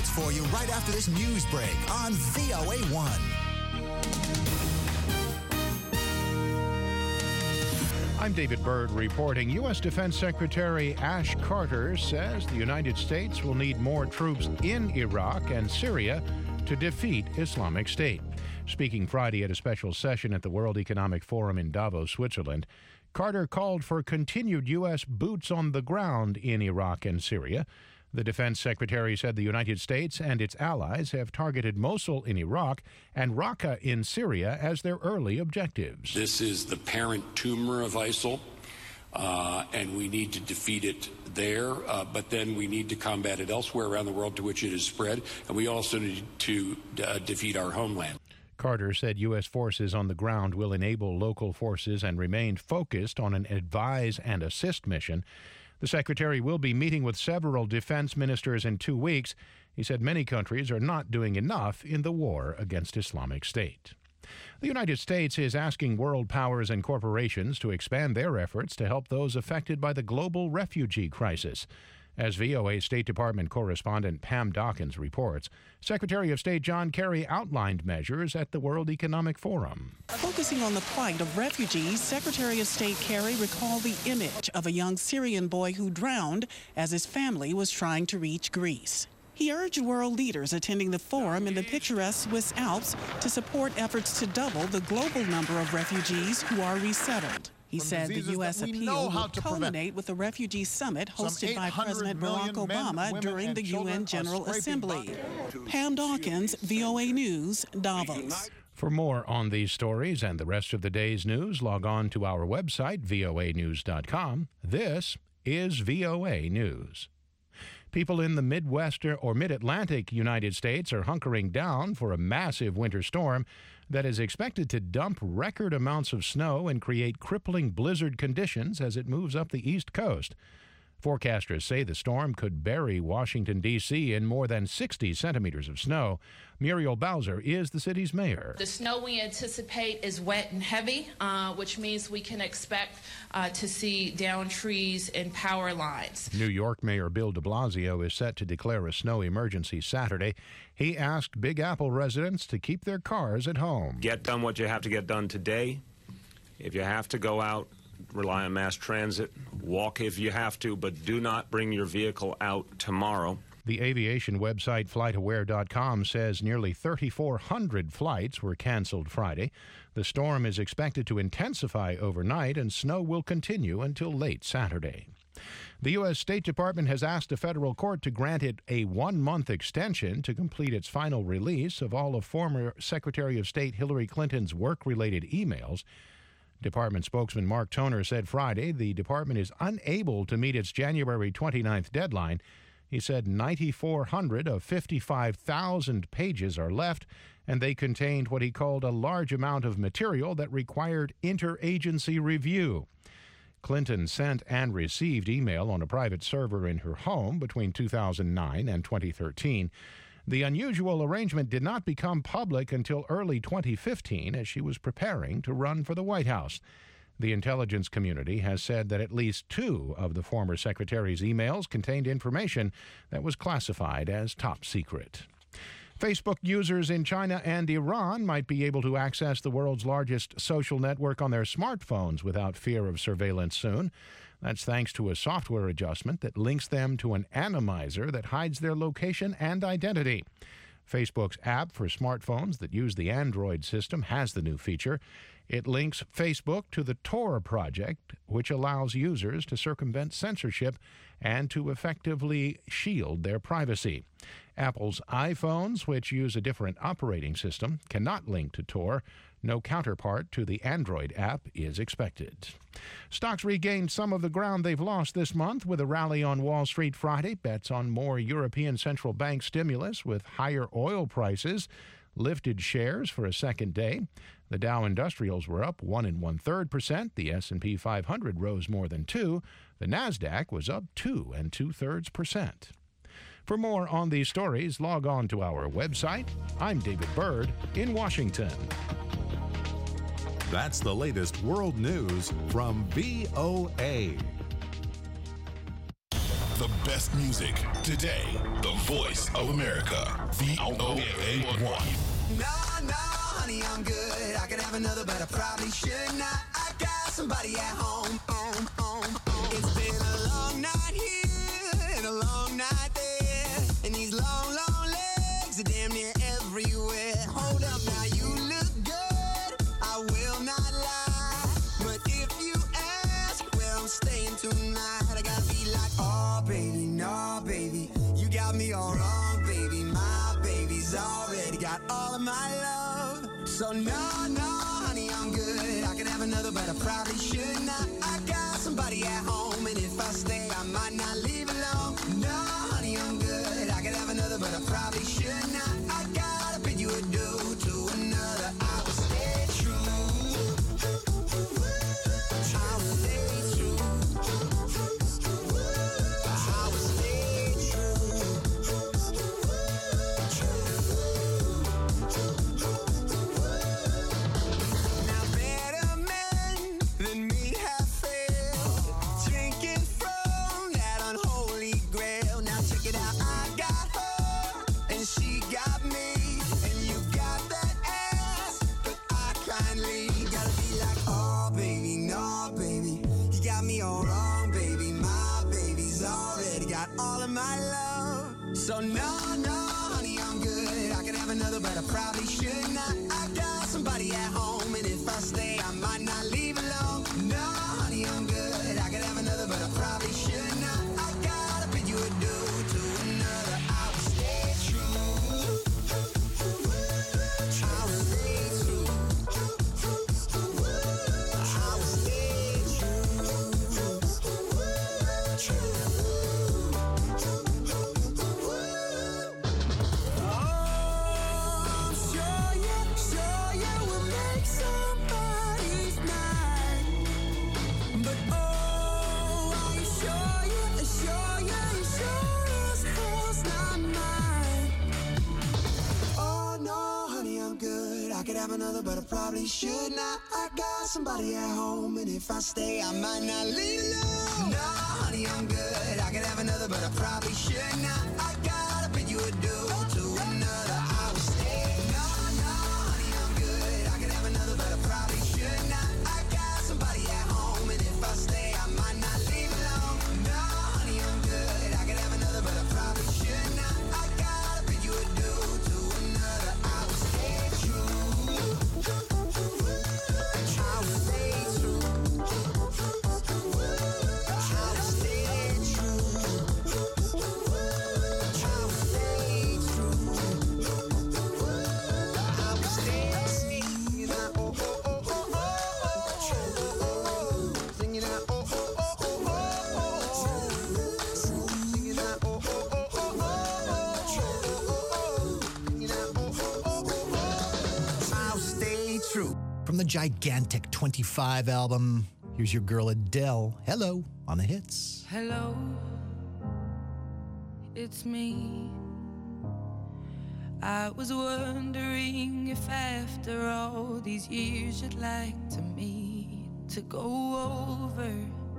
next for you right after this news break on VOA1. I'm David Byrd reporting. U.S. Defense Secretary Ash Carter says the United States will need more troops in Iraq and Syria to defeat Islamic State. Speaking Friday at a special session at the World Economic Forum in Davos, Switzerland, Carter called for continued U.S. boots on the ground in Iraq and Syria. The defense secretary said the United States and its allies have targeted Mosul in Iraq and Raqqa in Syria as their early objectives. This is the parent tumor of ISIL, and we need to defeat it there, but then we need to combat it elsewhere around the world to which it is spread, and we also need to defeat our homeland. Carter said U.S. forces on the ground will enable local forces and remain focused on an advise and assist mission. The secretary will be meeting with several defense ministers in 2 weeks. He said many countries are not doing enough in the war against Islamic State. The United States is asking world powers and corporations to expand their efforts to help those affected by the global refugee crisis. As VOA State Department correspondent Pam Dawkins reports, Secretary of State John Kerry outlined measures at the World Economic Forum. Focusing on the plight of refugees, Secretary of State Kerry recalled the image of a young Syrian boy who drowned as his family was trying to reach Greece. He urged world leaders attending the forum in the picturesque Swiss Alps to support efforts to double the global number of refugees who are resettled. He said the U.S. appeal will culminate with the refugee summit hosted by President Barack Obama during the UN General Assembly. Pam Dawkins, VOA News, Davos. For more on these stories and the rest of the day's news, log on to our website, voanews.com. This is VOA News. People in the Midwest or Mid-Atlantic United States are hunkering down for a massive winter storm that is expected to dump record amounts of snow and create crippling blizzard conditions as it moves up the East Coast. Forecasters say the storm could bury Washington, D.C. in more than 60 centimeters of snow. Muriel Bowser is the city's mayor. The snow we anticipate is wet and heavy, which means we can expect to see down trees and power lines. New York Mayor Bill de Blasio is set to declare a snow emergency Saturday. He asked Big Apple residents to keep their cars at home. Get done what you have to get done today. If you have to go out, rely on mass transit. Walk if you have to, but do not bring your vehicle out tomorrow. The aviation website FlightAware.com says nearly 3,400 flights were canceled Friday. The storm is expected to intensify overnight, and snow will continue until late Saturday. The U.S. State Department has asked a federal court to grant it a 1-month extension to complete its final release of all of former Secretary of State Hillary Clinton's work-related emails. Department spokesman Mark Toner said Friday the department is unable to meet its January 29th deadline. He said 9,400 of 55,000 pages are left, and they contained what he called a large amount of material that required interagency review. Clinton sent and received email on a private server in her home between 2009 and 2013. The unusual arrangement did not become public until early 2015 as she was preparing to run for the White House. The intelligence community has said that at least 2 of the former secretary's emails contained information that was classified as top secret. Facebook users in China and Iran might be able to access the world's largest social network on their smartphones without fear of surveillance soon. That's thanks to a software adjustment that links them to an anonymizer that hides their location and identity. Facebook's app for smartphones that use the Android system has the new feature. It links Facebook to the Tor project, which allows users to circumvent censorship and to effectively shield their privacy. Apple's iPhones, which use a different operating system, cannot link to Tor. No counterpart to the Android app is expected. Stocks regained some of the ground they've lost this month with a rally on Wall Street Friday. Bets on more European central bank stimulus with higher oil prices lifted shares for a second day. The Dow Industrials were up 1 1/3%. The S&P 500 rose more than 2%. The Nasdaq was up 2 2/3%. For more on these stories, log on to our website. I'm David Byrd in Washington. That's the latest world news from VOA. The best music today. The voice of America. VOA1. No, honey, I'm good. I could have another, but I probably should not. I got somebody at home. It's been a long night here and a long night there, and these long legs are damn near everywhere. Hold up, now you look good. I will not lie, but if you ask where I'm staying tonight, I gotta be like, oh baby, no baby, you got me all wrong, baby. My baby's already got all of my love. So no, honey, I'm good. I could have another, but I probably should not. I got somebody at home, and if I stay, I might not leave alone. No, honey, I'm good. I could have another, but I probably should not. I gotta bid you adieu to another. I will stay true. I will stay true. I will stay true. Now better men than me have failed, drinking from that unholy grail. Now check it out, I got her and she got me, and you got that ass, but I kindly gotta be like, oh baby, no baby, you got me all wrong, baby. My baby's already got all of my love. So no, honey, I'm good. I could have another, but I probably should not. I got somebody at home, and if I stay, I might not leave alone. No, honey, I'm good. I could have another, but I probably should not. I gotta bid you adieu to another. I will stay true. I will stay true. I will stay Oh, sure you will make somebody's night. But oh, are you sure as hell's not mine? Oh no, honey, I'm good. I could have another, but I probably should not. I got somebody at home, and if I stay, I might not leave alone. No, honey, I'm good. I could have another, but I probably should not. I gotta bid you adieu to another. I will stay. No, honey, I'm good. I could have another, but I probably should not. I got somebody at home, and if I stay, I might not leave alone. No, honey, I'm good. I could have another, but I probably should not. I gotta bid you adieu to another. I will stay true. I will stay true. I will stay true. I will stay true. I will stay singing out, oh, oh, oh, oh, oh, oh, singing out, oh, oh, oh, oh, oh, singing out, oh, oh, oh, oh, oh, singing out, oh, oh, oh, oh, I'll stay true. From the gigantic 25 album, here's your girl Adele. Hello on the hits. Hello, it's me. I was wondering if after all these years you'd like to meet to go over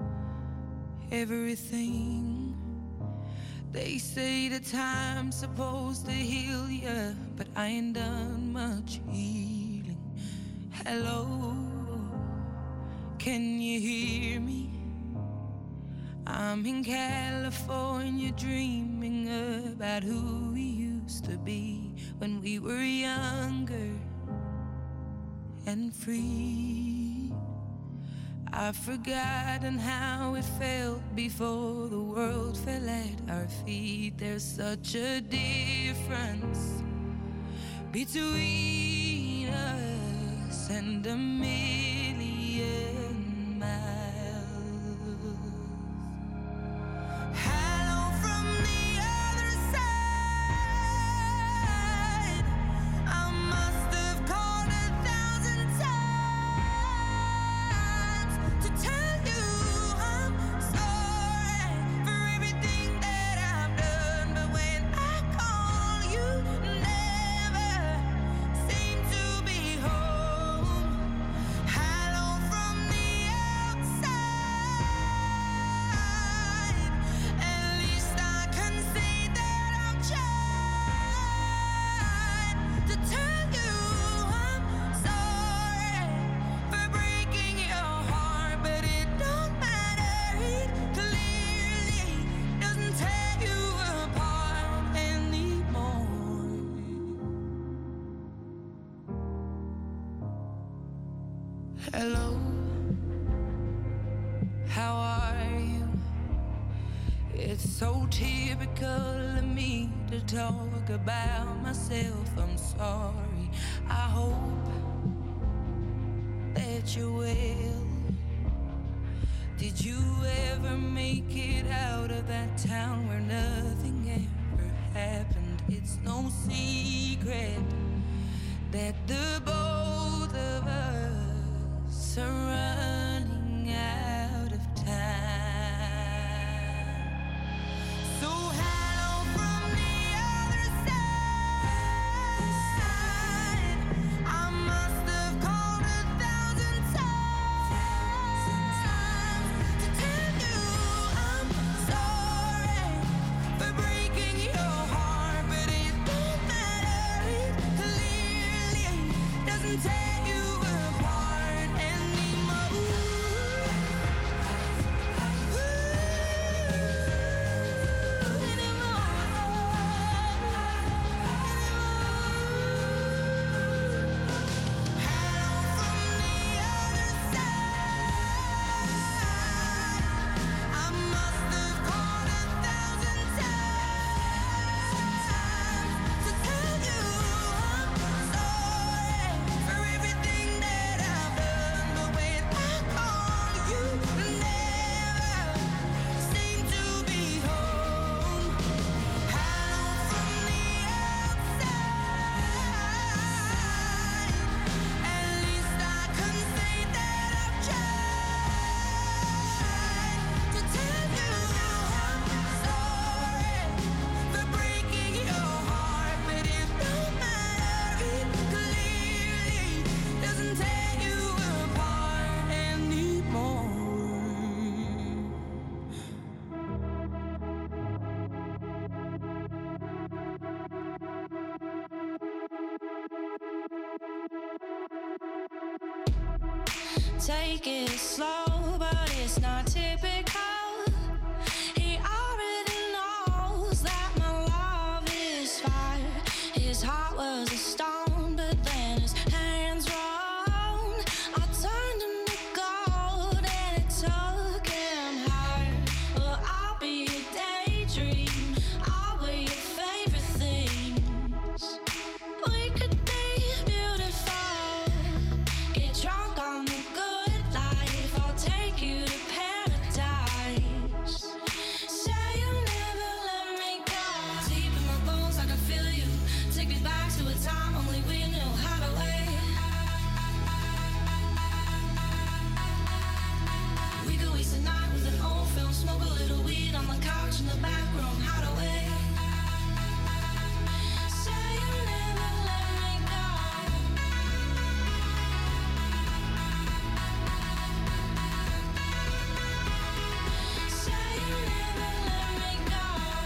everything. They say the time's supposed to heal ya, but I ain't done much healing. Hello, can you hear me? I'm in California dreaming about who we used to be when we were younger and free. I've forgotten how it felt before the world fell at our feet. There's such a difference between us and a million miles. Hello from the other side. I must have called 1,000 times to tell you I'm sorry for everything that I've done. But when I call, you never seem to be home. Hello from the Hello, how are you? It's so typical of me to talk about myself. I'm sorry. I hope that you're well. Did you ever make it out of that town where nothing ever happened? It's no secret that the both of us are running out of time. So hello from the other side. I must have called 1,000 times to tell you I'm sorry for breaking your heart, but it don't matter. It clearly doesn't tear you apart anymore. I must have called 1,000 times to tell you I'm sorry for everything that I've done. But when I call, you never seem to be home. Hello from the outside. At least I can say that I've tried to tell you I'm sorry for breaking your heart, but it don't matter. It clearly doesn't tear you apart anymore. Take it slow, but it's not typical. He already knows that my love is fire. His heart was a stone, but then his hands were on. I turned him to gold and it took him higher. Well, I'll be a daydream. I'll wear your favorite things. We could be beautiful. Get drunk on the good life. I'll take you to paradise. Say you'll never let me go. Deep in my bones, I can feel you. Take me back to a time only we knew how to wait. We could waste a night with an old film, smoke a little weed on the couch in the back room. How to wait. Say you'll never let me go. Say you'll never let me go.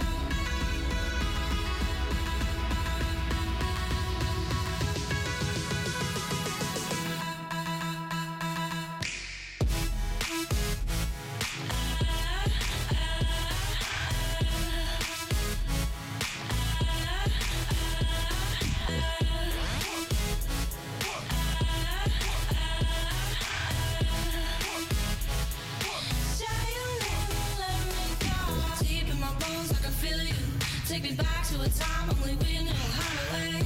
Say you'll never let me go. Deep in my bones, I can feel you. Take me back to a time only we knew how to wait.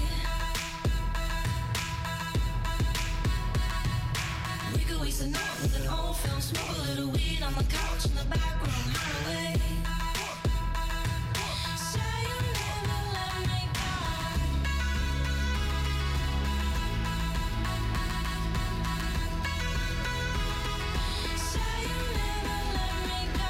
We could waste a night with an old film, smoke a little weed on the couch in the back room. How to wait. Say you'll never let me go. Say you'll never let me go.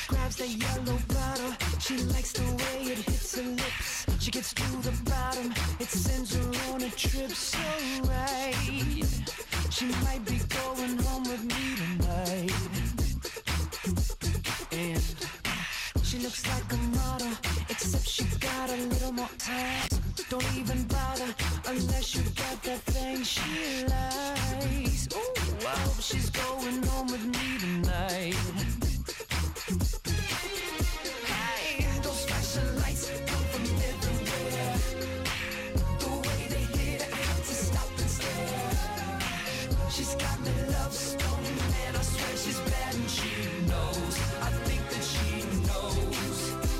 grabs the yellow bottle. She likes the way it hits her lips. She gets to the bottom, it sends her on a trip so right. She might be going home with me tonight. And she looks like a model, except she got a little more time. Don't even bother unless you got that thing she likes. Ooh, I hope she's going home with me tonight. Hey, those flashing lights come from everywhere. The way they hit, I have to stop and stare. She's got me love stone, and I swear she's bad and she knows. I think that she knows.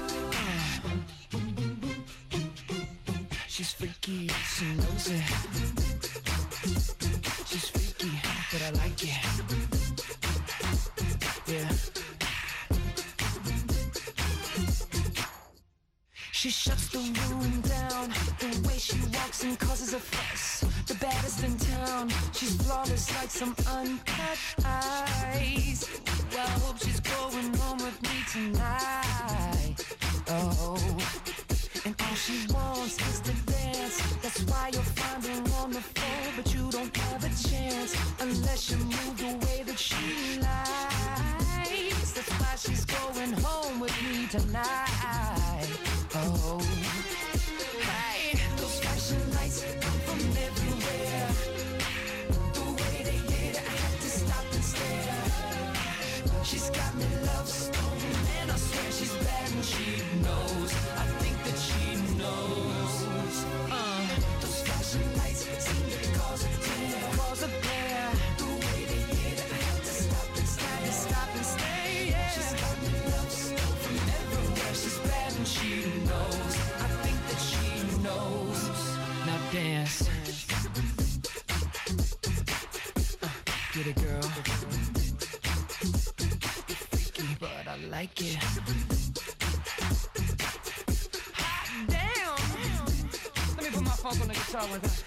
She's freaky, she knows it. She's freaky, but I like it. Yeah. She shuts the room down. The way she walks and causes a fuss. The baddest in town. She's flawless like some uncut ice. Well, I hope she's going home with me tonight. Oh. And all she wants is to dance. That's why you'll find her on the floor, but you don't have a chance unless you move the way that she likes. That's why she's going home with me tonight. Oh, hey, those flashing lights come from everywhere. The way they hit, I have to stop and stare. She's got me love stone, and I swear she's bad and she knows. I think that she knows. Those flashing lights seem to cause a glare. Cause a glare. The way they hit, I have to stop and stare. Stop and stay. Yeah. She's got me love stone from everywhere. She's bad and she knows. I think that she knows. Now dance. Get it, girl. But I like it. Hot damn! Let me put my funk on the guitar with her.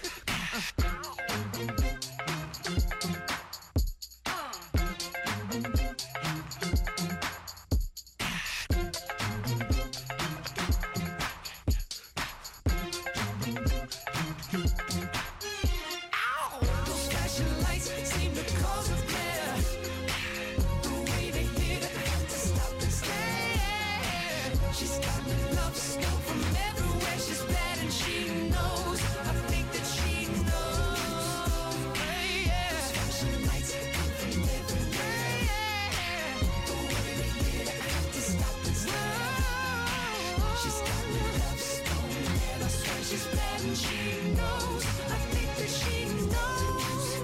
Ow! Those flashing lights seem to cause a glare. She's got me love stone from everywhere. She's bad and she knows. I think that she knows. Yeah. Those flashing lights come from everywhere. Yeah. The way they hit, I have to stop and stare. She's got me love stone, and I swear she's bad and she knows. I think that she knows.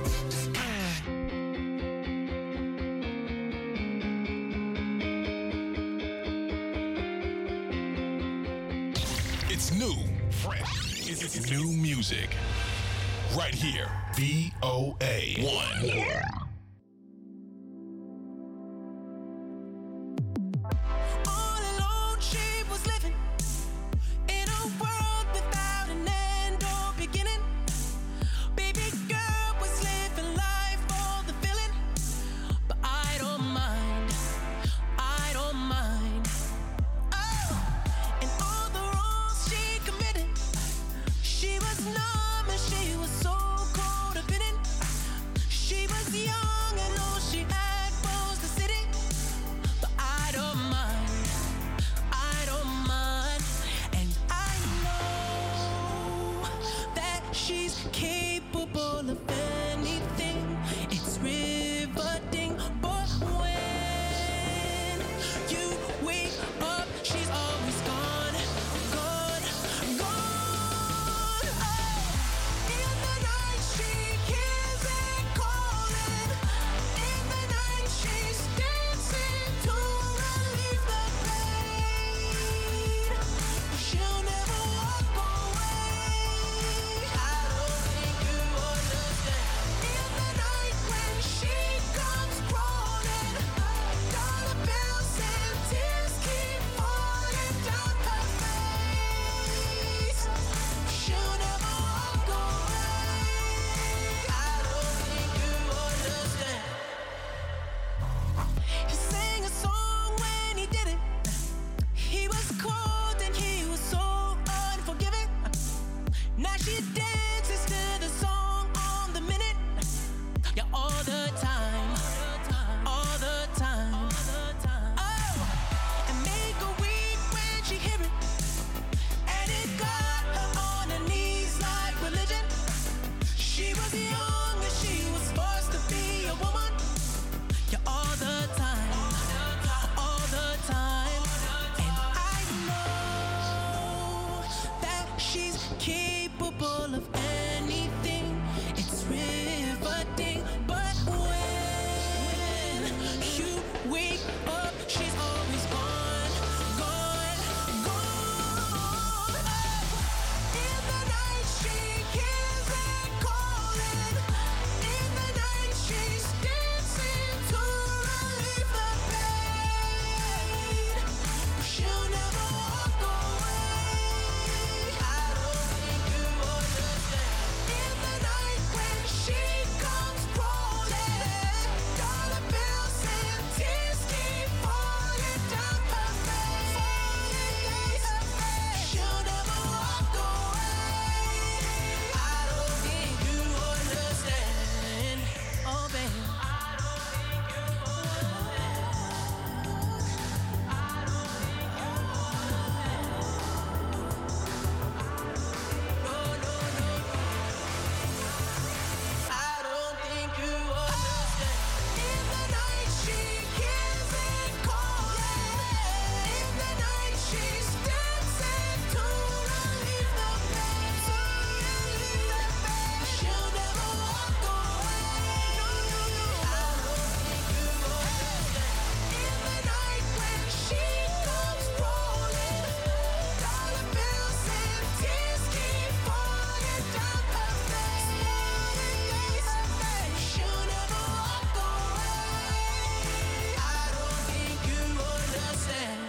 It's new, fresh. It's new music. Right here. VOA1. All alone, she was living in a world without an end or beginning. Baby girl was living life for the feeling, but I don't mind. I don't mind. Oh, and all the wrongs she committed, she was numb and she was so codependent. She was young.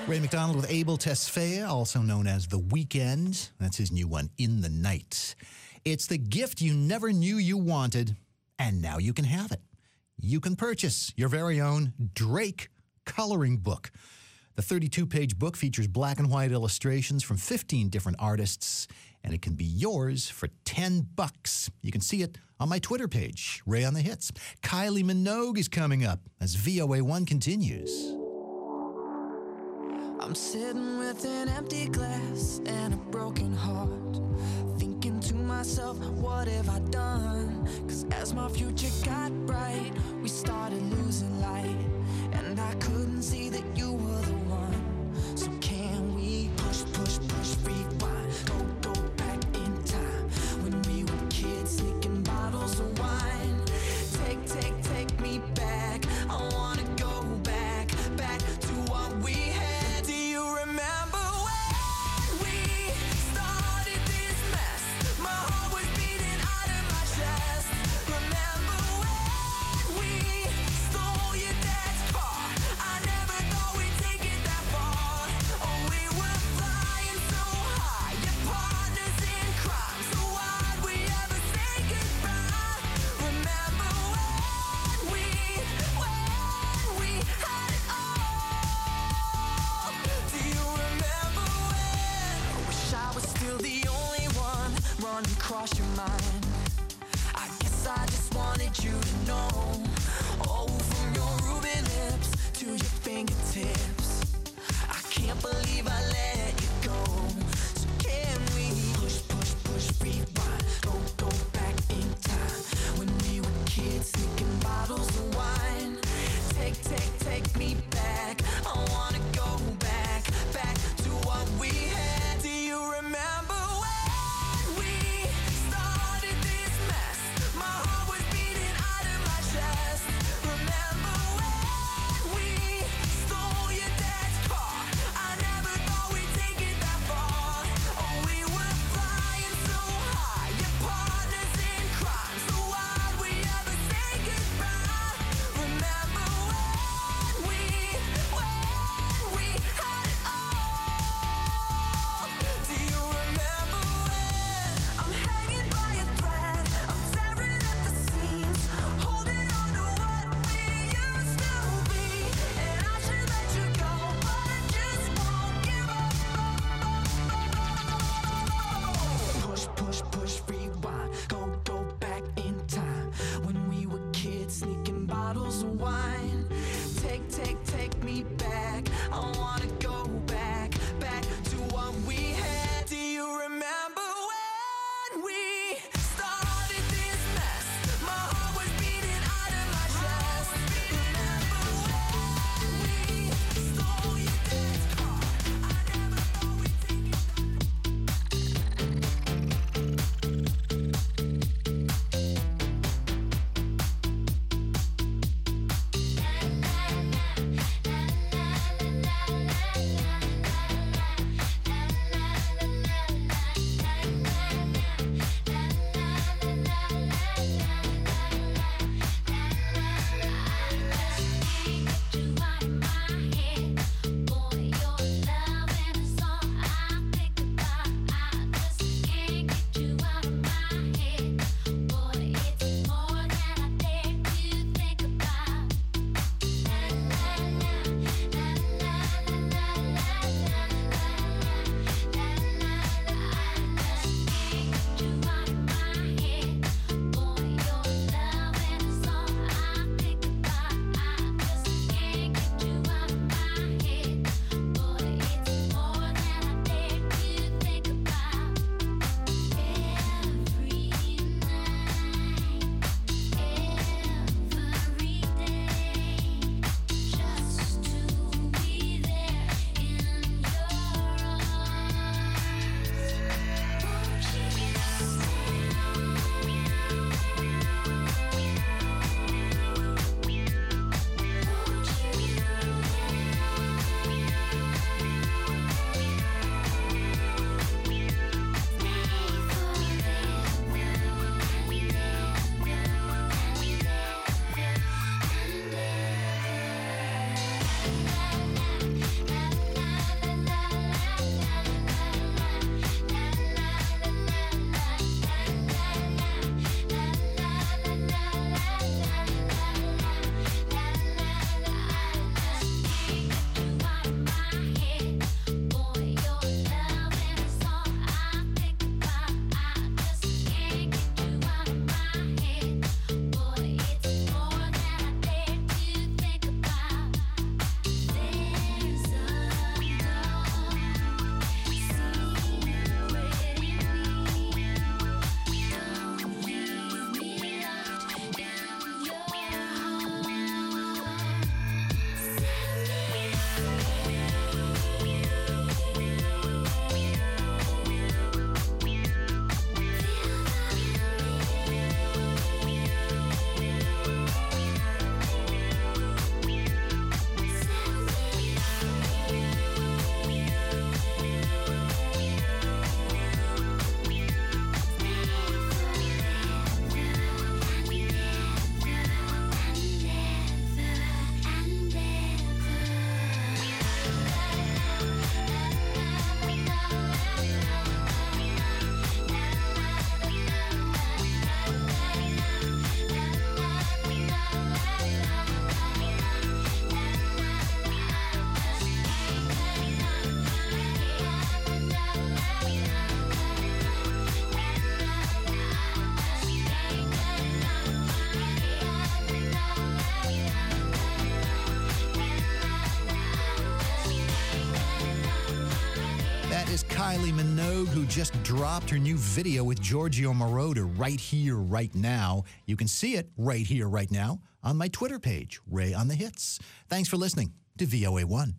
Ray McDonald with Abel Tesfaye, also known as The Weeknd. That's his new one, In the Night. It's the gift you never knew you wanted, and now you can have it. You can purchase your very own Drake coloring book. The 32-page book features black and white illustrations from 15 different artists, and it can be yours for $10. You can see it on my Twitter page, Ray on the Hits. Kylie Minogue is coming up as VOA1 continues. I'm sitting with an empty glass and a broken heart, thinking to myself, what have I done? 'Cause as my future got bright, we started losing light, and I couldn't see that you were the one. So can we push, rewind, go back in time, when we were kids sneaking bottles of wine? Take me back, I wanna go back to what we had. Do you remember when we started this mess? My heart was beating out of my chest. Remember when we stole your dad's car? I never thought we'd take it that far. Oh, we were flying so high, your partners in crime. So why'd we ever say goodbye? Remember when we had it all? Do you remember when? I wish I was still the only one running across your mind. I guess I just wanted you to know. Oh, from your ruby lips to your fingertips, I can't believe I let you go. So can we push, rewind, go back in time, when we were kids sneaking bottles of wine? Take me back, I wanna go back to what we had. Do you remember when we started this mess? My heart was beating out of my chest. Remember when we stole your dad's car? I never thought is Kylie Minogue, who just dropped her new video with Giorgio Moroder, Right Here, Right Now. You can see it right here, right now on my Twitter page, Ray on the Hits. Thanks for listening to VOA1.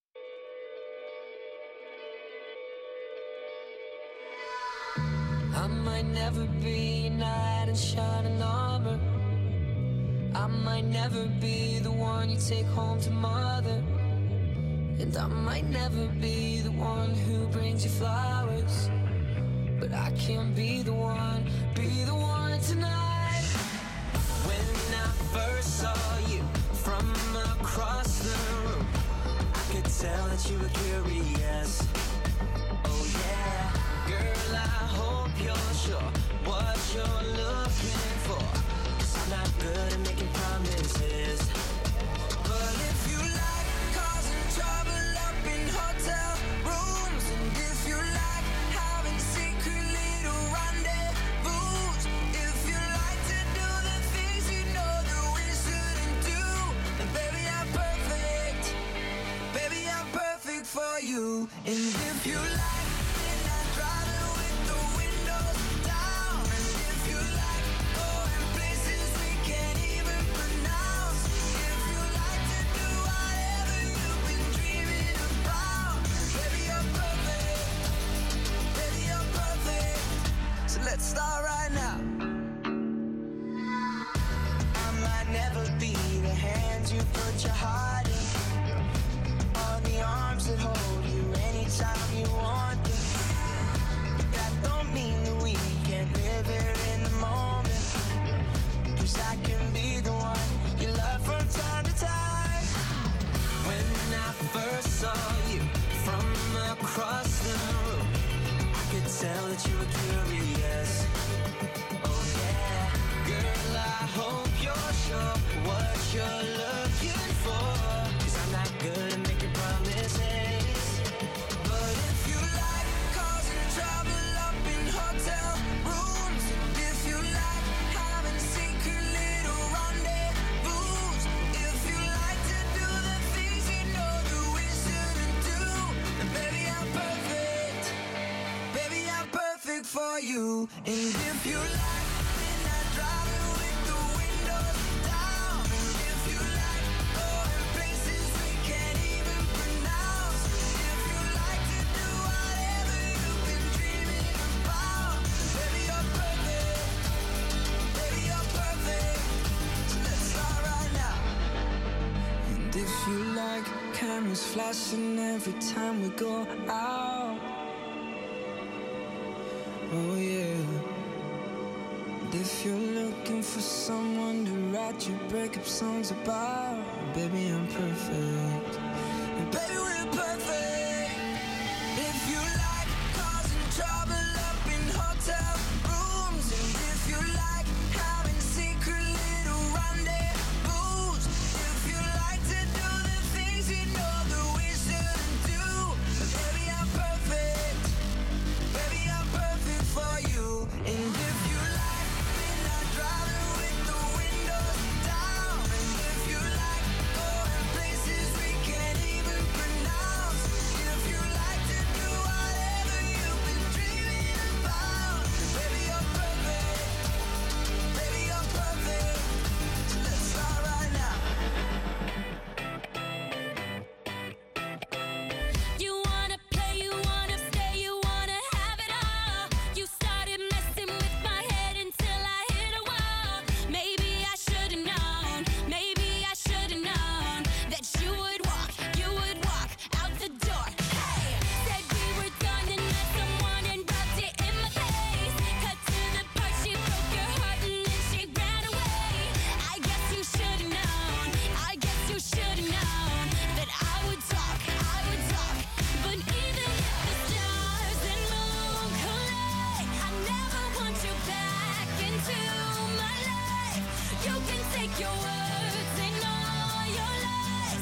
I might never be a knight in shining armor. I might never be the one you take home to mother. And I might never be the one who brings you flowers. But I can be the one tonight. When I first saw you from across the room, I could tell that you were curious. Oh yeah, girl, I hope you're sure what you're looking for. 'Cause I'm not good at making promises. But if you like causing trouble up in hotel rooms, and if you like having secret little rendezvous, if you like to do the things you know that we shouldn't do, then baby, I'm perfect. Baby, I'm perfect for you. And if you like midnight driving with the windows down, and if you like going places we can't even pronounce, if you like to do whatever you've been dreaming about, baby, you're perfect. Baby, you're perfect. So let's start right now. I might never be the hands you put your heart in, or the arms that hold you anytime you want them. But that don't mean that we can't live here in the moment. 'Cause I can be the one you love from time to time. When I first saw you from across the room, I could tell that you were curious. Oh yeah, girl, I hope you're sure what you're looking for. 'Cause I'm not good at making promises. But if you like causing trouble up in hotel rooms, and if you like having secret little rendezvous, if you like to do the things you know that we shouldn't do, then baby, I'm perfect. Baby, I'm perfect for you. And if you like midnight driving with the windows down, and if you like going places we can't even pronounce, if you like to do whatever you've been dreaming about, baby, you're perfect. Baby, you're perfect. So let's start right now. And if you like cameras flashing every time we go out, oh yeah. And if you're looking for someone to write your breakup songs about, baby, I'm perfect. And baby, we're perfect. If you like causing trouble up in hotel rooms, and if you like having secret little rendezvous, if you like to do the things you know that we shouldn't do, then baby, I'm perfect. Baby, I'm perfect for you. And if you like midnight driving with the windows down, and if you like going places we can't even pronounce, if you like to do whatever you've been dreaming about, baby, you're perfect. Baby, you're perfect. So let's start right now. You wanna play, you wanna stay, you wanna have it all. You started messing with my head until I hit a wall. Maybe I should've known, maybe I should've known that you would walk out the door. Hey, said we were done and met someone and rubbed it in my face. Cut to the part, she broke your heart and then she ran away. I guess you should've known, I guess you should've known that I would talk. But even if the stars and moon collide, I never want you back into my life. You can take your words and all your lies.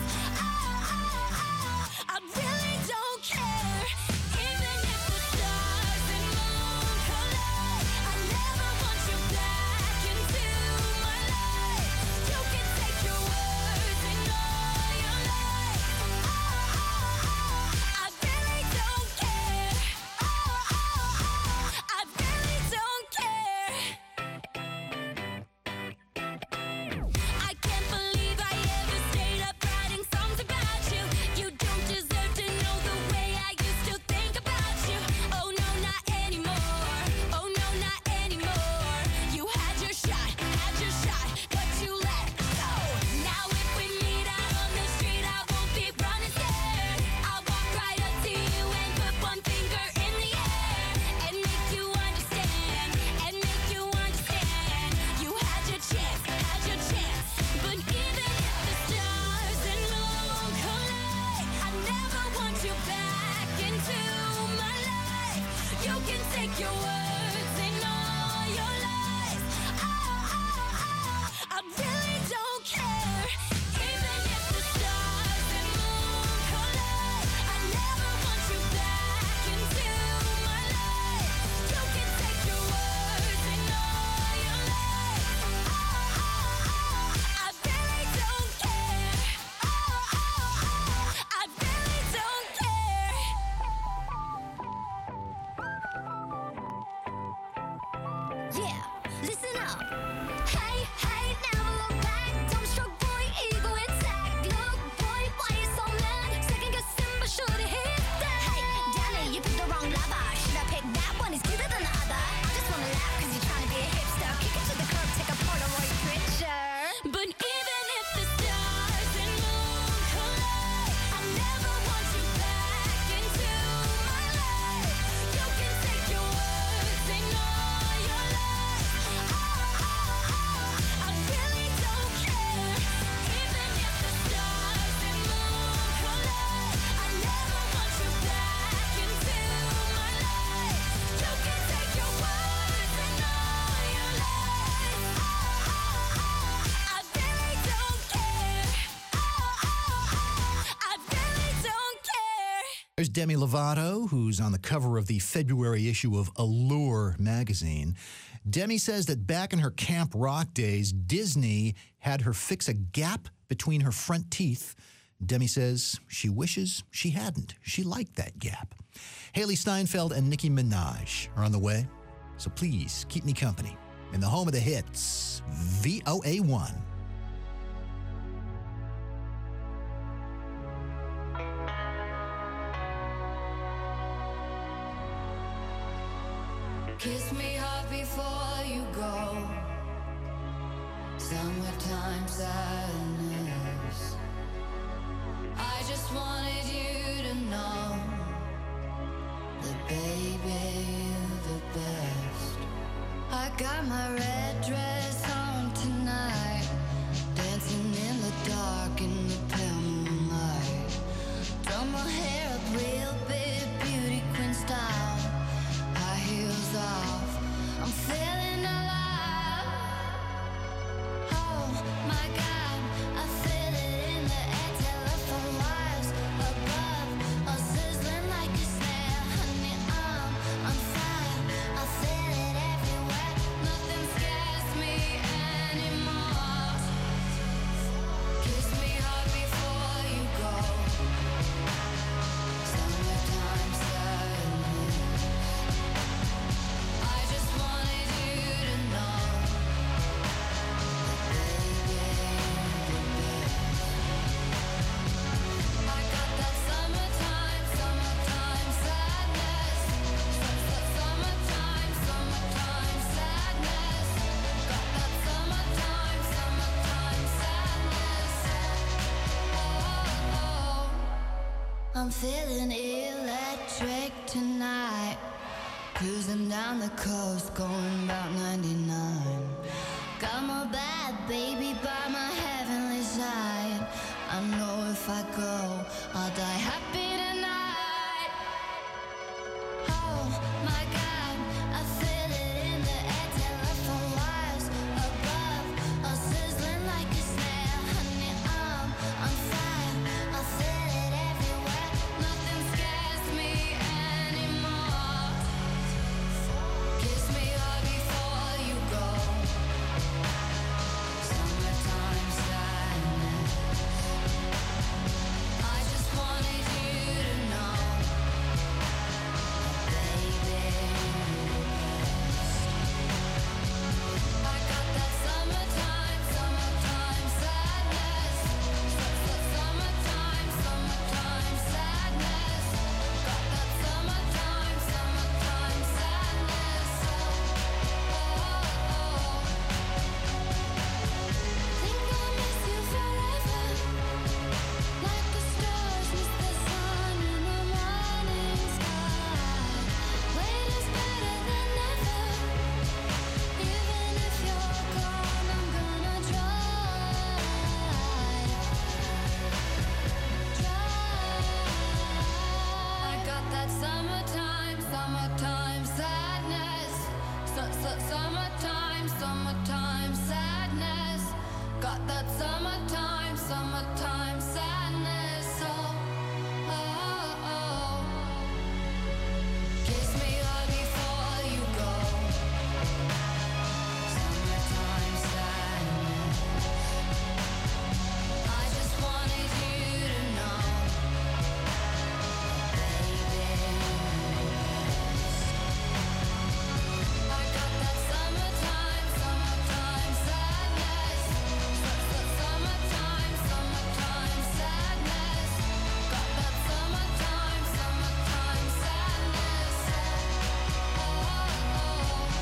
I really don't care. Even if the stars and moon collide, I never want you back into my life. You can take your words and all your lies. I really don't care. take your words and all your lies. I really don't care. Even if the stars and moon collide, I never want you back into my life. You can take your words and all your lies. I really don't care. I really don't care. Yeah, listen up. Hey, hey, never look back. Don't stroke, boy, ego intact. Look, boy, why you so mad? Second guessing, but should've hit that. Hey, damn it, you picked the wrong lover. Should've picked that one, he's cuter than the other. I just wanna laugh cause you're trying to be a hipster. Kick it to the curb, take a Polaroid picture. But even if the stars and moon collide, I never want you back into my life. You can take your words and all your lies. I really don't care. Even if the stars and moon collide, I never want you back into my life. You can take your words and all your lies. I really don't care. I really don't care. There's Demi Lovato, who's on the cover of the February issue of Allure magazine. Demi says that back in her Camp Rock days, Disney had her fix a gap between her front teeth. Demi says she wishes she hadn't. She liked that gap. Haley Steinfeld and Nicki Minaj are on the way, so please keep me company in the home of the hits, VOA1. Kiss me hard before you go. Summertime sadness. I just wanted you to know that, baby, you're the best. I got my red dress on tonight, dancing in the dark in the pale moonlight. Drum my hair up real big, beauty queen style. High heels off, I'm feeling alive. Oh my God, I feel it in the air, telephone wires above, all sizzling like a snare. Honey, I'm fire, I feel it everywhere. Nothing scares me anymore. Kiss me hard before you go. Summertime sadness. I just wanted you to know that, baby, you're the best. I got that summertime sadness. Summertime sadness. Got that summertime sadness. Oh, I'm feeling electric tonight. Cruising down the coast, going about 99. Got my bad baby by my heavenly side. I know if I go, I'll die happy tonight. Oh my God, I feel it in the air, telephone wires above, all sizzling like a snare. Honey, I'm fire, I feel it everywhere. Nothing scares me anymore. Kiss me hard before you go. Summertime sadness. I just wanted you to know that, baby, you're the best. I got that summertime sadness. Summertime sadness. Got that summertime sadness. Think I'll miss you forever, like the stars miss the sun in the morning sky. Wait is better than never. Even if you're gone, I'm gonna try. I got that summertime sadness. Summertime, summertime sadness. Got that summertime, summertime sadness. Oh, oh, oh. Kiss me hard before you go. Summertime sadness. I just wanted you to know, baby. I got that summertime, summertime sadness. Summertime, summertime sadness. Got that summertime, summertime sadness. Oh, oh, oh.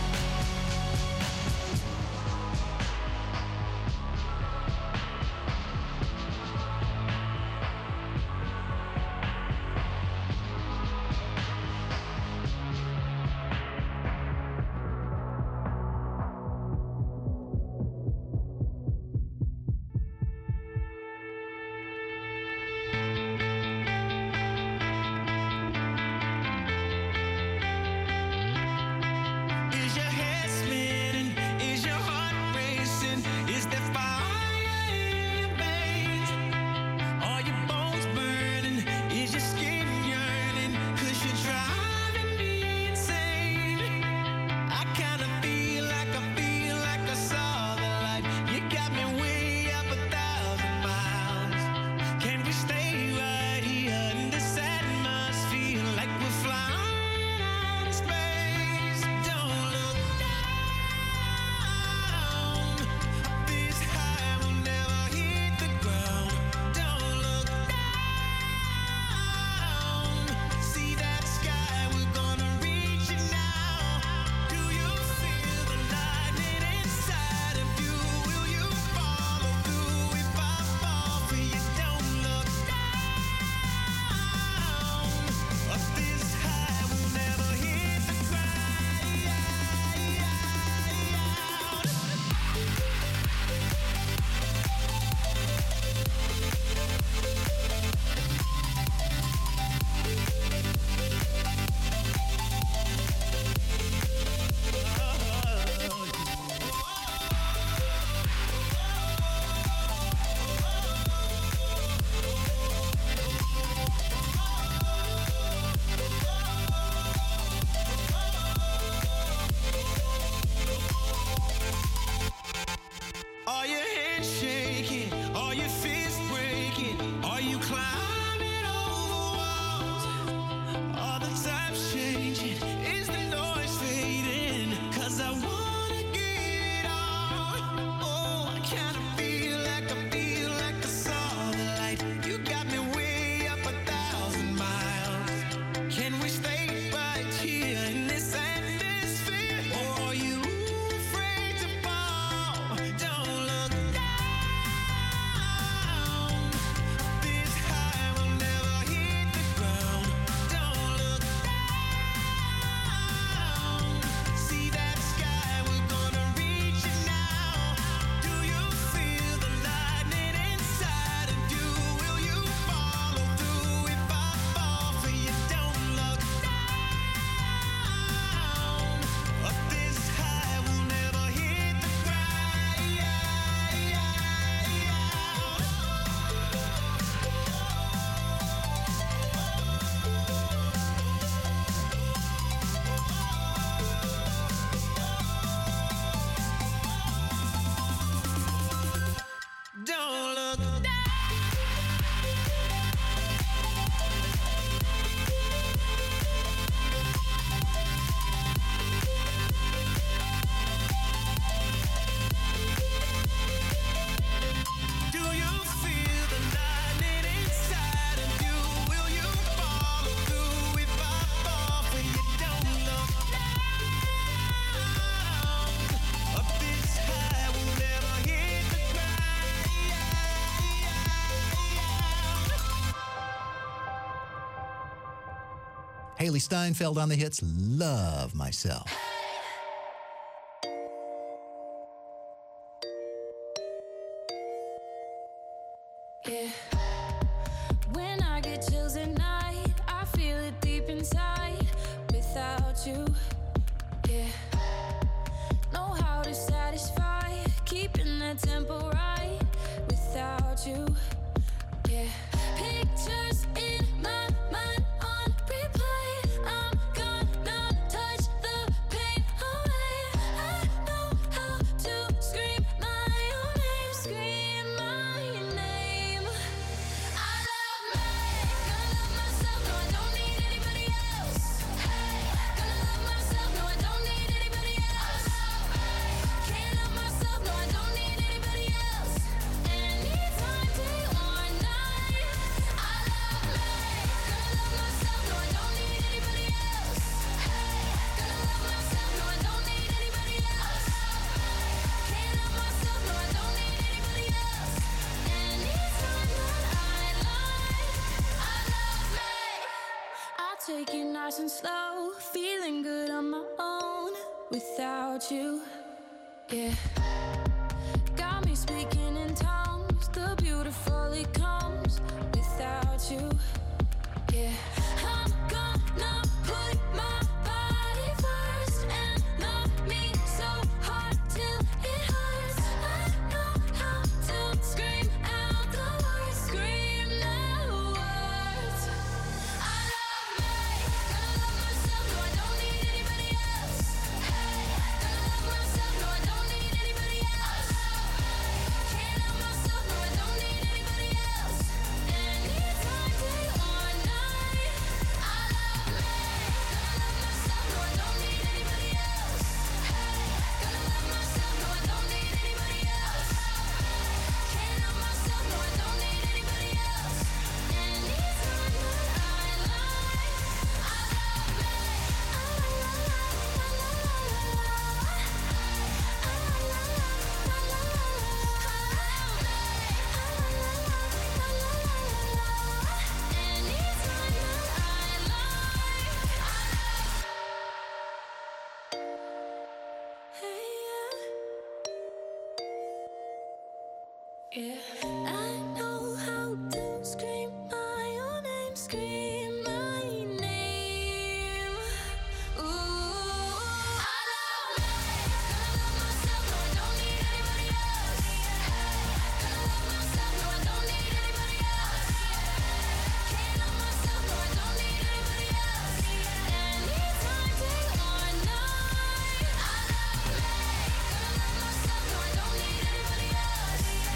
Is your head spinning? Is your heart racing? Is there fire in your veins? Are your bones burning? Is your skin yearning? 'Cause you're driving me insane. I kinda feel like I saw the light. You got me way up 1,000 miles. Can we stay right here in this atmosphere like we're flying out of space? Don't look down. This high will never hit the ground. Don't look down. See that sky, we're gonna reach it now. Do you feel the lightning inside of you? Will you follow through if I fall for you? Don't look down. Up this high, we'll never hit the ground. Are your hands shaking? Are your fists breaking? Are you climbing over walls? Are the times changing? Is the noise fading? 'Cause I wanna give it all. Oh, I kinda feel like I saw the light. You got me way up 1,000 miles. Can we stay right here in this atmosphere? Or are you afraid to fall? Don't look down. This high will never hit the ground. Don't look down. See that sky, we're gonna reach it now. Do you feel the lightning inside of you? Will you follow through if I fall for you? Don't look down. Up this high, we'll never hit the ground. Don't look down. Do you feel the lightning inside of you? Will you follow through if I fall for you? Don't look down. Up this high, we'll never hit the ground. Haley Steinfeld on the hits. Love Myself. Yeah. When I get chills at night, I feel it deep inside. Without you, tempo right without you. Yeah, pictures in my mind on replay. I'm gonna touch the pain away. I know how to scream my own name, scream my name. I love me, gonna love myself, no I don't need anybody else. Hey, gonna love myself, no I don't need anybody else. Can't love myself, no I don't need anybody else. Anytime, day or night. I love me, gonna love myself, no I don't need anybody else. Hey, gonna love myself, no I don't need anybody else. Can't love myself, no I don't need anybody else. Anytime that I lie, I love me. I'll take it nice and slow, feeling good on my own without you. Yeah. Got me speaking in tongues, the beautiful it comes without you. Yeah. I'm gonna put my body first and love me so hard till it hurts. I know how to scream out the words, scream the words. I love me, gonna love myself, no I don't need anybody else. Hey, gonna love myself, no I don't need anybody else. Can't love myself, no I don't need anybody else. Anytime, day or night. I love me, gonna love myself, no I don't need anybody else. Hey, gonna love myself, no I don't need anybody else. Can't love myself, no I don't need anybody else. Anytime that I lie, I love me. Yeah, I know how to scream my own name, scream my name. Ooh, I love me, gonna love myself, no I don't need anybody else. Hey, gonna love myself, no I don't need anybody else. Can't love myself, no I don't need anybody else. Anytime, day or night. I love me, gonna love myself, no I don't need anybody else.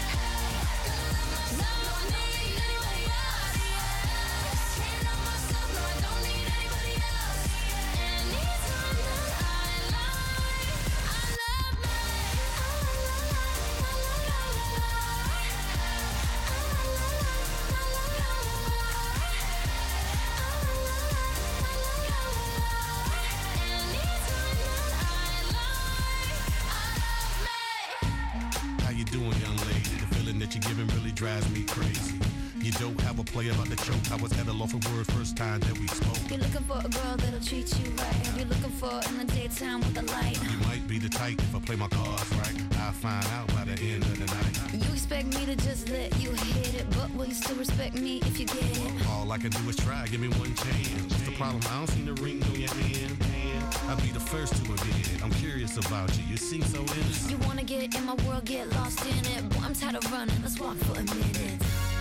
How you doing, young lady? The feeling that you're giving really drives me crazy. You don't have a play about the choke. I was at a loss for words first time that we spoke. You're looking for a girl that'll treat you right. You're looking for in the daytime with the light. You might be the type if I play my cards right. I'll find out by the end of the night. You expect me to just let you hit it, but will you still respect me if you get it? All I can do is try, give me one chance. What's the problem? I don't see the ring on your hand. I'll be the first to admit it. I'm curious about you. You seem so innocent. You wanna get in my world, get lost in it. Boy, I'm tired of running. Let's walk for a minute.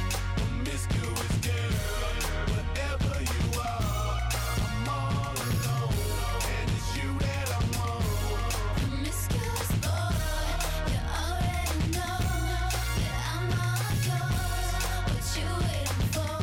Promiscuous girl, whatever you are, I'm all alone, and it's you that I want. Promiscuous boy, you already know that I'm all yours. What you waiting for?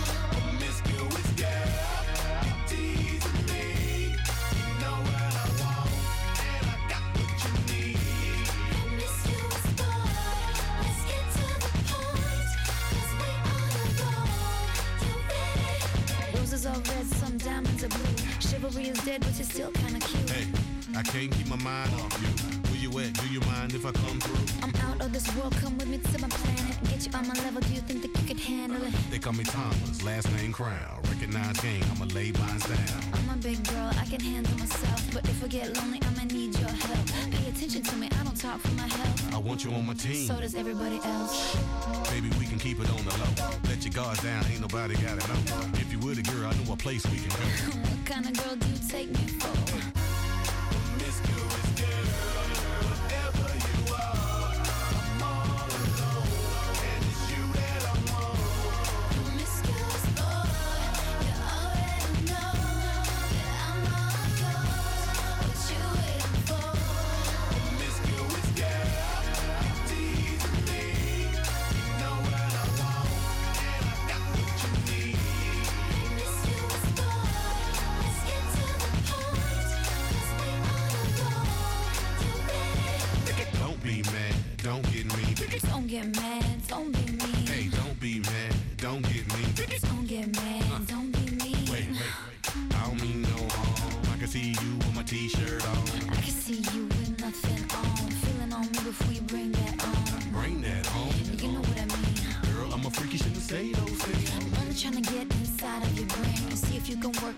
Promiscuous girl, you teasing me. You know what I want, and I got what you need. Promiscuous boy, let's get to the point, 'cause we on the go. You ready? Roses are red, some diamonds are blue. Chivalry is dead, but you're still kinda cute. Hey, I can't keep my mind off you. Where you at? Do you mind if I come through? I'm out of this world, come with me to my planet. Get you on my level, do you think that you could handle it? They call me Thomas, last name Crown. Recognize game, I'ma lay mine down. I'm a big girl, I can handle myself. But if I get lonely, I'ma need your help. Pay attention to me, I don't talk for my health. I want you on my team. So does everybody else. Baby, we can keep it on the low. Let your guards down, ain't nobody gotta know. If you were the girl, I know a place we can go. What kind of girl do you take me for? Promiscuous girl, whatever you are, I'm all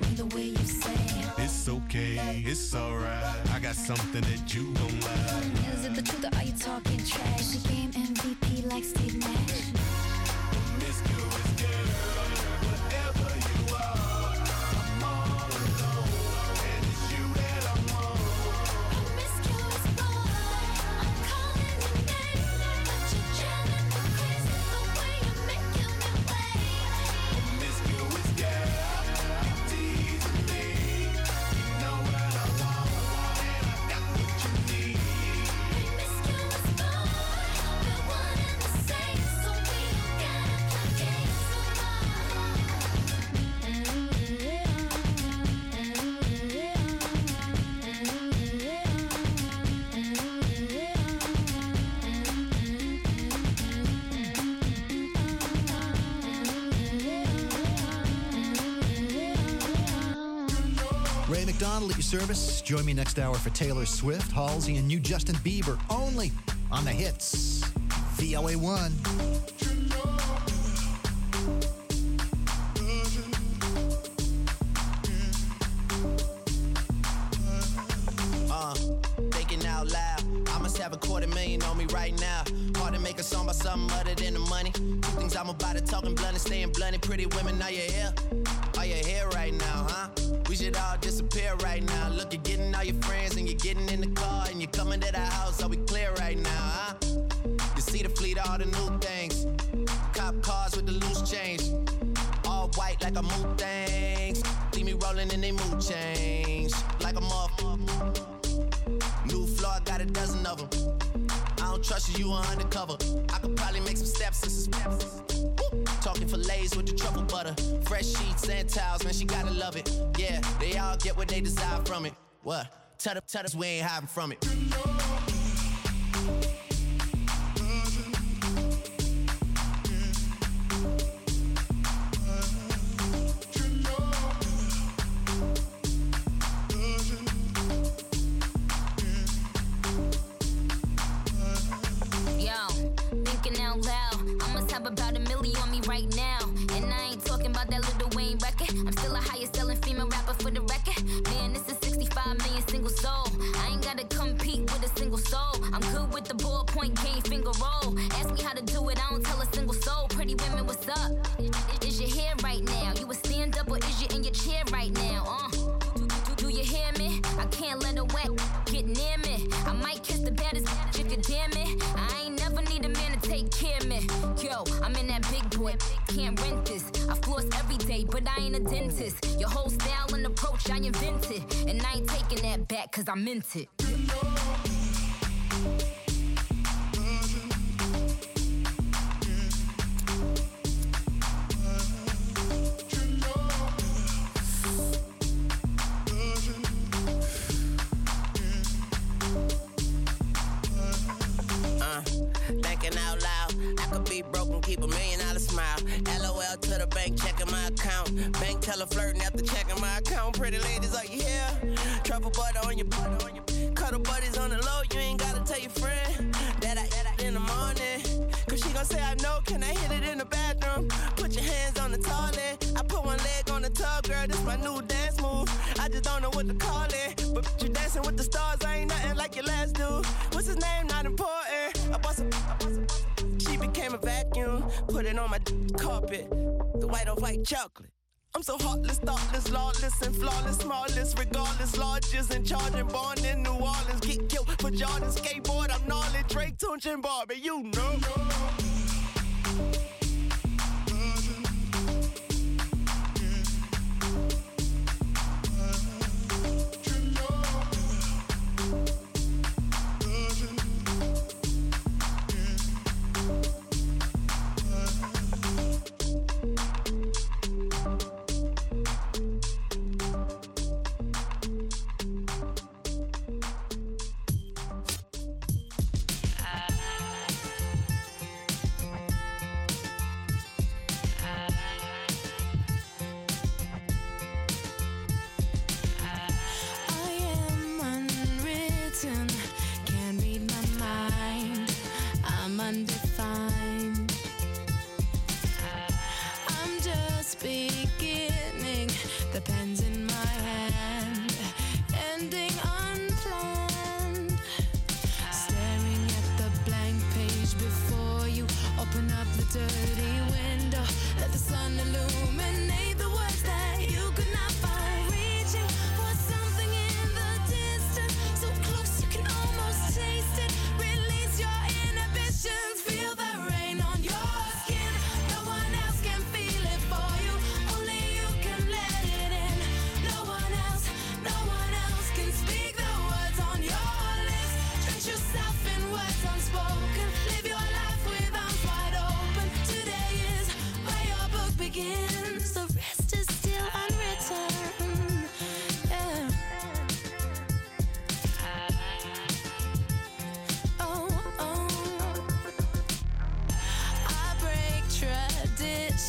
me the way you say. It's okay, it's alright. I got something that you don't like. Is it the truth or are you talking trash? The game MVP like Steve Nash. Promiscuous girl, whatever you are, I'm all alone, and it's you that I want. Promiscuous boy, I'm calling your name, but you're driving me crazy the way you're making me wait. Promiscuous girl, you teasing me. You know what I want, and I got what you need. Promiscuous boy, we're one and the same, so we don't gotta play games no Ray McDonald at your service. Join me next hour for Taylor Swift, Halsey, and new Justin Bieber, only on the hits. VOA1. Thinking out loud. I must have $250,000 on me right now. Hard to make a song about something other than the money. Two things I'm about to talking blunt and staying blunt. Pretty women, are you here? Are you here right now, huh? We should all disappear right now. Look, you're getting all your friends and you're getting in the car and you're coming to the house. Are we clear right now, huh? You see the fleet, all the new things. Cop cars with the loose change. All white like a mood things. See me rolling in they mood change. Like a motherfucker. New floor, got a dozen of them. I don't trust you, you are undercover. I could probably make some steps and some steps. Woo. Talking fillets with the truffle butter. Fresh sheets and towels, man, she gotta love it. Yeah, they all get what they desire from it. What? Tell us we ain't hiding from it. About $1 million on me right now. And I ain't talking about that Lil Wayne record. I'm still a highest selling female rapper for the record. Man, this is 65 million single soul. I ain't gotta compete with a single soul. I'm good with the ballpoint game, finger roll. Ask me how to do it, I don't tell a single soul. Pretty women, what's up? Is your hair right now? You a stand up or is you in your chair right now? Do you hear me? I can't let a wet get near me. I might kiss the baddest bitch if you damn it. I ain't never need a man to take care of me. Yo, I'm in that big boy, can't rent this. I floss every day, but I ain't a dentist. Your whole style and approach I invented. And I ain't taking that back cause I meant it. Thinking out loud, I could be broke and keep $1 million smile. LOL to the bank, checking my account. Bank teller flirting after checking my account. Pretty ladies, are you here? Truffle butter on your cuddle buddies on the low. You ain't gotta tell your friend that I in the morning. Cause she gon' say I know, can I hit it in the bathroom? Put your hands on the toilet. I put one leg on the tub, girl, this my new dance move. I just don't know what to call it. But you dancing with the stars, I ain't nothing like your last dude. What's his name? Not important. I bought some. She became a vacuum. Put it on my carpet. The white on white chocolate. I'm so heartless, thoughtless, lawless, and flawless, smallest, regardless, largest, and charging, born in New Orleans, get killed for Jordan, skateboard, I'm gnarly, Drake, Tunch, and Barbie, you know.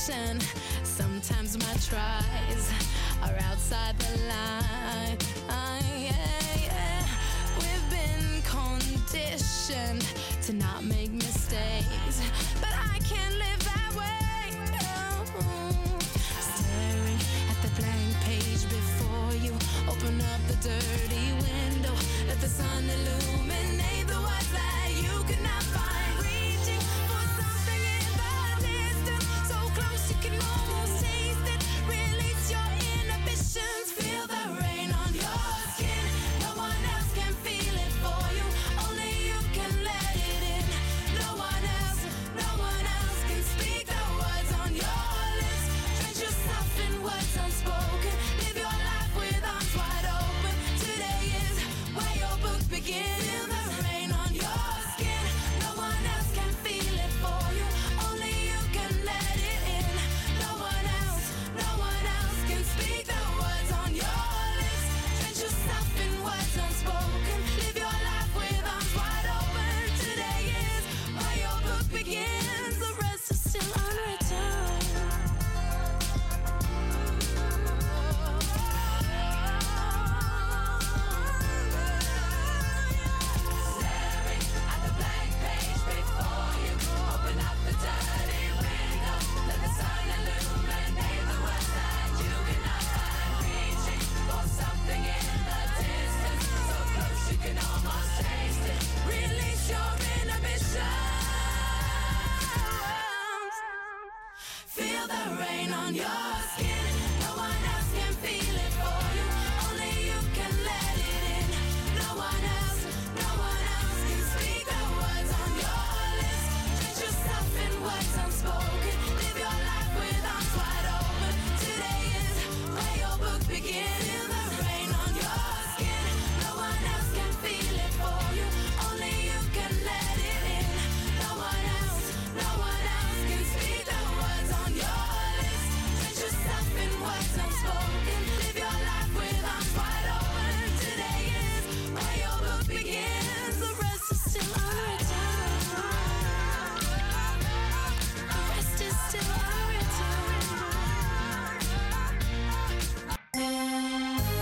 connection. Sometimes my try